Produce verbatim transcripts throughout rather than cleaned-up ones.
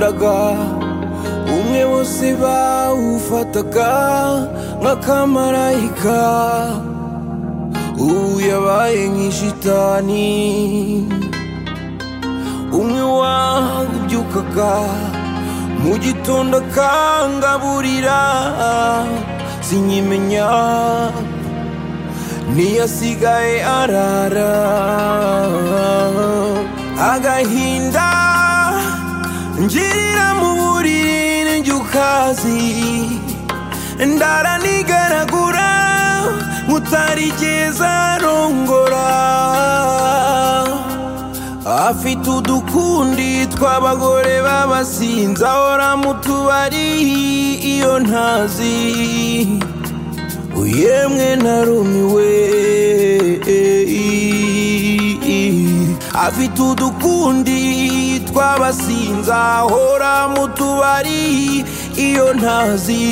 umuyaga umwe bose bawufataga nk'akamarayika, ubu yabaye nk'ishitani. Umwe wabyukaga mu gitondo akangaburira, sinkimenya niyasigaye arara. Agahinda ngirira mu buriri njyukazi, ndara nigaragura mutarigeze arongora. Afite udukundi tw'abagore b'abasinzi, ahora mu tubari iyo ntazi. Yemwe narumiwe, afite udukundi tw'abasinzi, ahora mu tubari iyo ntazi.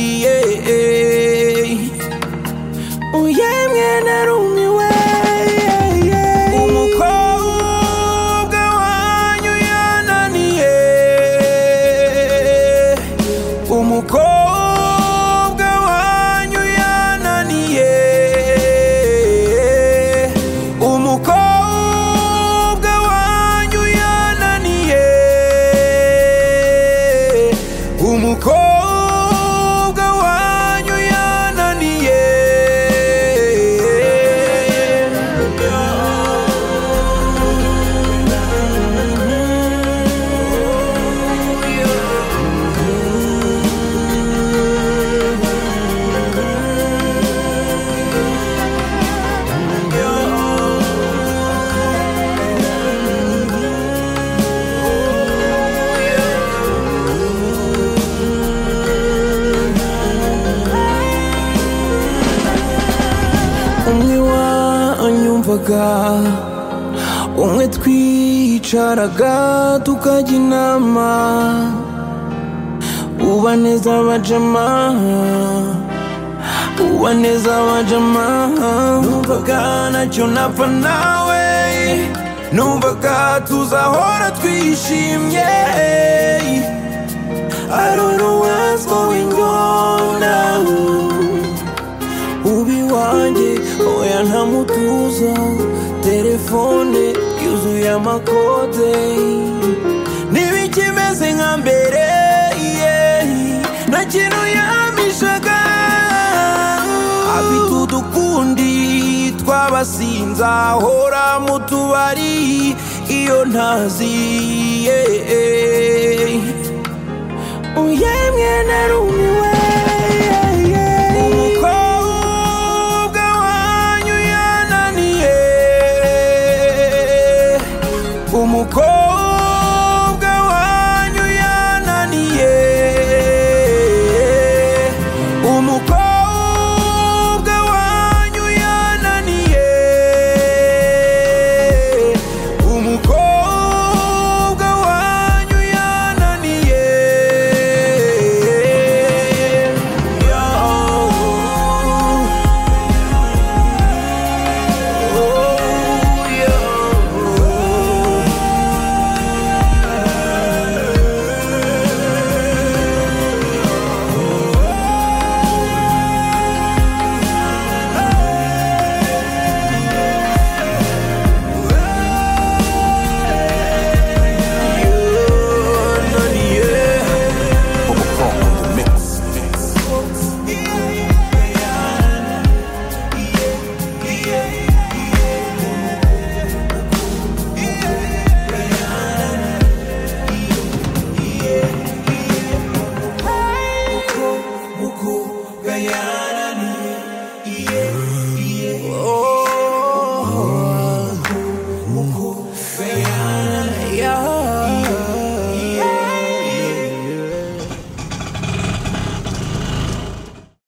Yemwe narumiwe, umukobwa wanyu yananiye, umukobwa wanyu yananiye, umukobwa wanyu yananiye, umukobwa wanyu yananiye. Umwe wanyumvaga, umwe twicaraga tukajya inama, uba neza abajama, uba neza abajama. Numvaga ntacyo napfa nawe, numvaga tuzahora twishimye. I don't know what's going on now. Ubi wanjye oya ntamutuza, telefone yuzuye amakode, ntibikimeze nka mbere, nta kintu yamishaga. Afite udukundi tw'abasinzi, ahora mu tubari iyo ntazi. Yemwe narumiwe.